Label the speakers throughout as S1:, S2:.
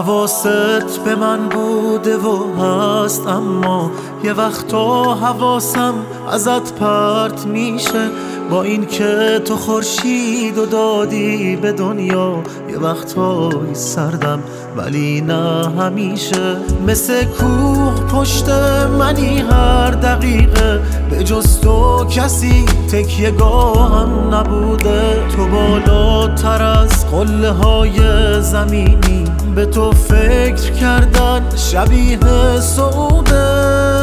S1: حواست به من بوده و هست، اما یه وقتا حواسم ازت پرت میشه. با این که تو خورشید و دادی به دنیا، یه وقتایی سردم ولی نه همیشه. مثل کوه پشت منی هر دقیقه، به جز تو کسی تکیه گاهم نبوده. تو بالاتر از قله های زمینی، به تو فکر کردن شبیه سعوده.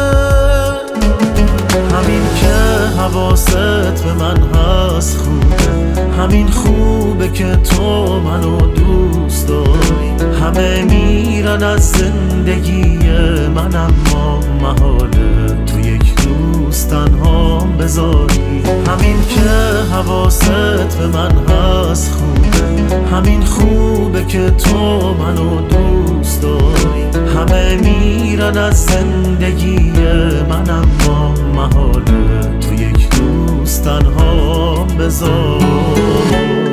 S1: همین که حواست به من هست خوبه، همین خوبه که تو منو دوست داری. همه میرن از زندگی من، اما محاله تو یک روز تنهام بذاری. همین که حواست به من هست خوبه، همین خوبه که تو منو دوست داری. همه میرن از زندگی من، اما محاله تو یک روز تنهام بذاری.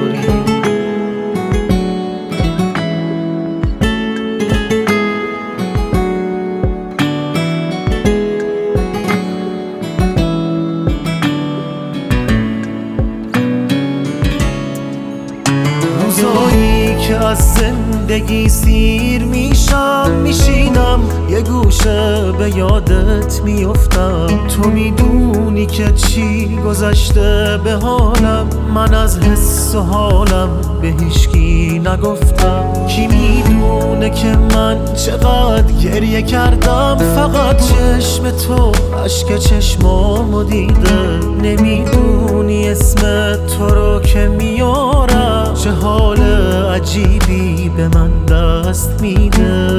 S1: روزایی که از زندگی سیر میشم، میشینم یه گوشه به یادت میفتم. تو میدونی که چی گذشته به حالم، من از حس و حالم به هیچکی نگفتم. کی میدونه که من چقدر گریه کردم، فقط چشم تو اشک چشمامو دیده. نمیدونی اسم تو رو که میارم، چه حال عجیبی به من دست میده.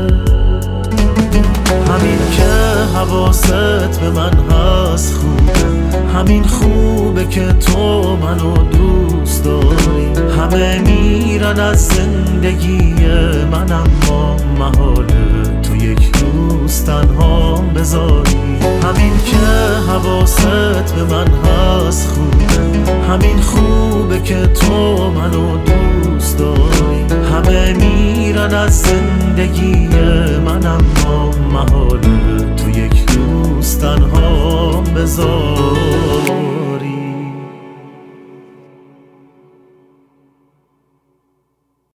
S1: همین که حواست به من هست خوبه، همین خوبه که تو منو دوست داری. همه میرن از زندگی من، اما محاله تو یک روز تنهام بذاری. همین که حواست به من هست خوبه، همین خوبه که تو منو دوست داری. همه میرن از زندگی من، اما محاله تو یک روز تنهام بذاری.